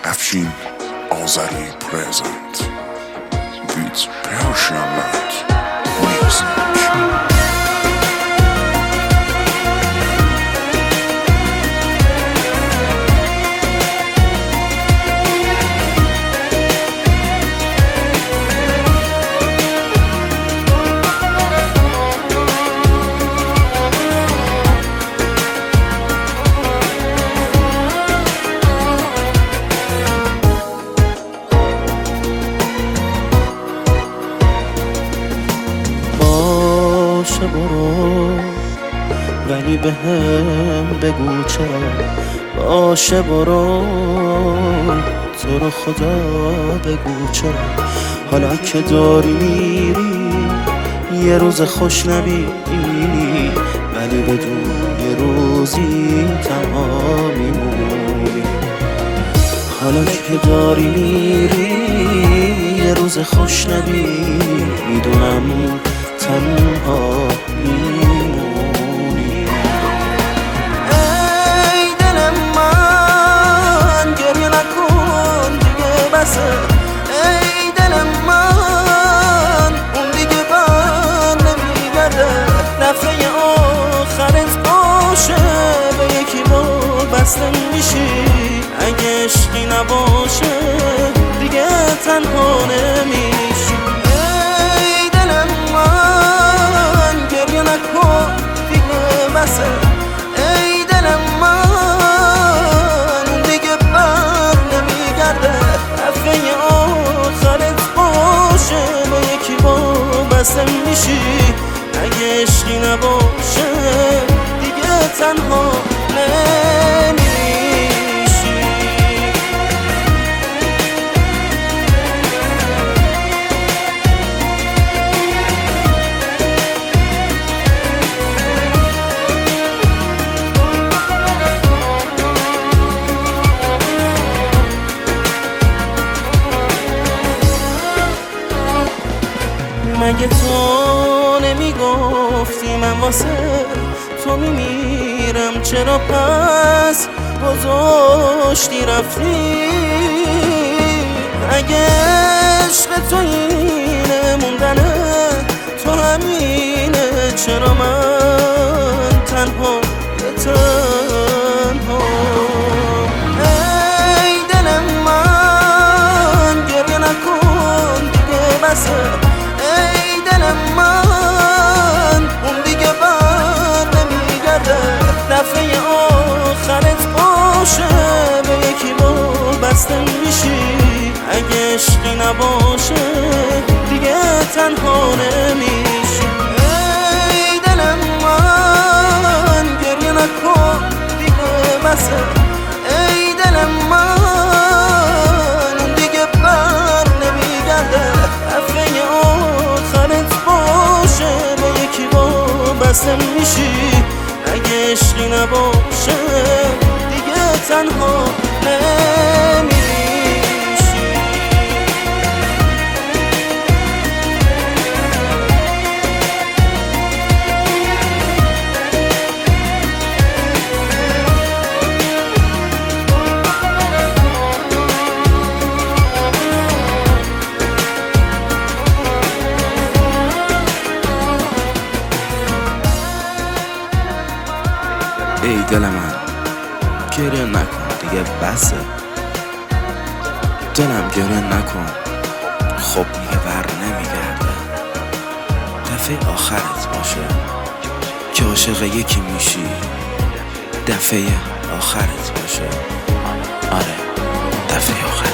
Afshin Azari present with Persian Night music. باشه برو ولی به هم بگو چرا. باشه برو تو رو خدا بگو چرا. حالا که داری میری یه روز خوش نبینی، ولی بدون یه روزی تنها میمونی. حالا که داری میری یه روز خوش نبینی، میدونم تنها میمونی. ای دل من گریه نکن دیگه بسه. ای دل من اون دیگه بر نمیگرده. دفعه آخرت باشه به یکی بار بسته میشی. اگه عشقی نباشه دیگه تنها نمیشی. ای دل من گریه نکن دیگه بسه. ای دل من دیگه بر نمیگرده. دفعه آخرت باشه به یکی بار بسته میشی. اگه عشقی نباشه دیگه تنها نمیشی. مگه تو نمیگفتی من واسه تو میمیرم؟ چرا پس گذاشتی رفتی؟ اگه عشق تو اینه موندنه تو همینه، چرا من تنها تنها؟ ای دل من گریه نکن دیگه بسه. ای دل من اون دیگه بر نمیگرده. دفعه آخرت باشه به یکی بار بسته میشی. اگه عشقی نباشه دیگه تنها نمیشی. ای دل من گریه نکن دیگه بسه. ای دل من اون دیگه بر نمیگرده. دفعه آخرت باشه به یکی بار بسته میشی. اگه عشقی نباشه دیگه تنها نمیشی. ای دل من گریه نکن دیگه بسه. دلم گریه نکن، خب دیگه بر نمیگرده. دفعه آخرت باشه که عاشق یکی میشی. دفعه آخرت باشه، آره دفعه آخرت.